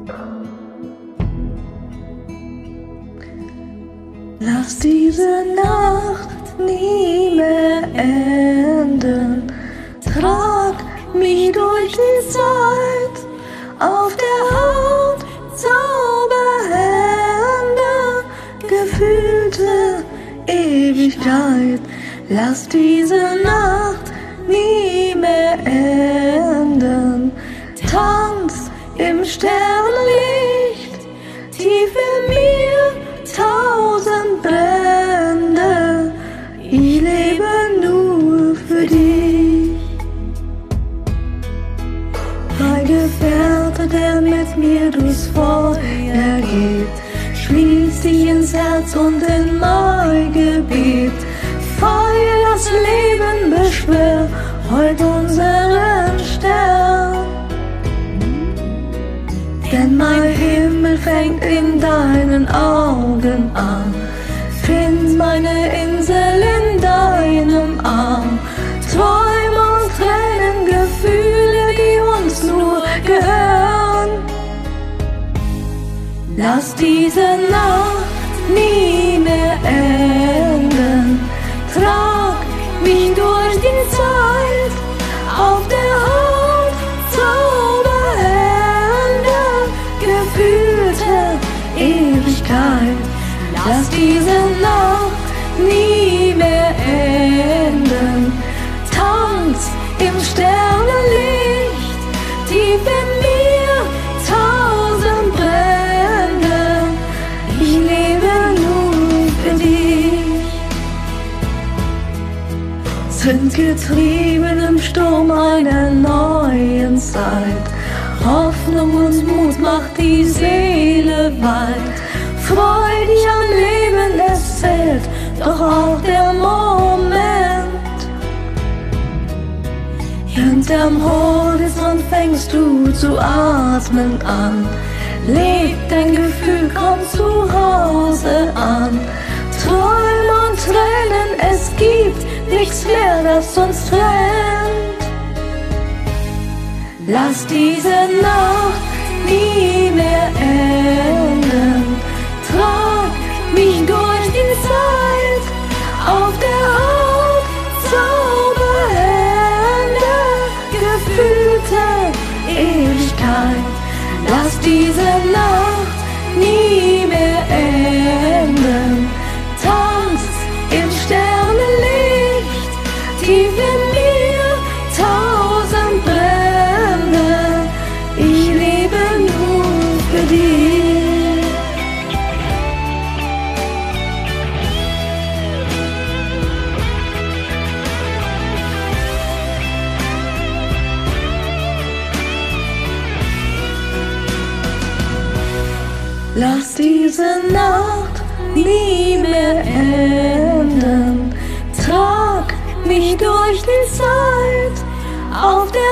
Lass diese Nacht nie mehr enden. Trag mich durch die Zeit, auf der Haut Zauberhände, gefühlte Ewigkeit. Lass diese Nacht nie mehr enden. Tanz im Sternenlicht, tief in mir 1000 Brände. Ich lebe nur für dich. Mein Gefährte, der mit mir durchs Feuer geht, schließ dich ins Herz und in mein Gebet. Feuer, das Leben beschwör heut unseren Stern. Denn mein Himmel fängt in deinen Augen an. Find meine Insel in deinem Arm. Träume und Tränen, Gefühle, die uns nur gehören. Lass diese Nacht nie mehr enden. Trag mich durch die Zeit, auf der Haut Zauberhände, gefühlte Ewigkeit. Lass diese Nacht nie mehr enden. Tanz im Sternenlicht, tief in mir 1000 Brände. Ich lebe nur für dich. Sind getrieben im Sturm einer neuen Zeit. Hoffnung und Mut macht die Seele weit. Freu dich am Leben, es zählt doch auch der Moment. Hinterm Horizont fängst du zu atmen an. Leb dein Gefühl, komm zu Hause an. Träume und Tränen, es gibt nichts mehr, das uns trennt. Lass diese Nacht nie mehr enden. Trag mich durch die Zeit, auf der Haut Zauberhände, gefühlte Ewigkeit. Lass diese Nacht nie mehr enden. Tanz im Sternenlicht, tief in mir 1000 Brände. Ich lebe nur für dich. Lass diese Nacht nie mehr enden. Trag mich durch die Zeit, auf der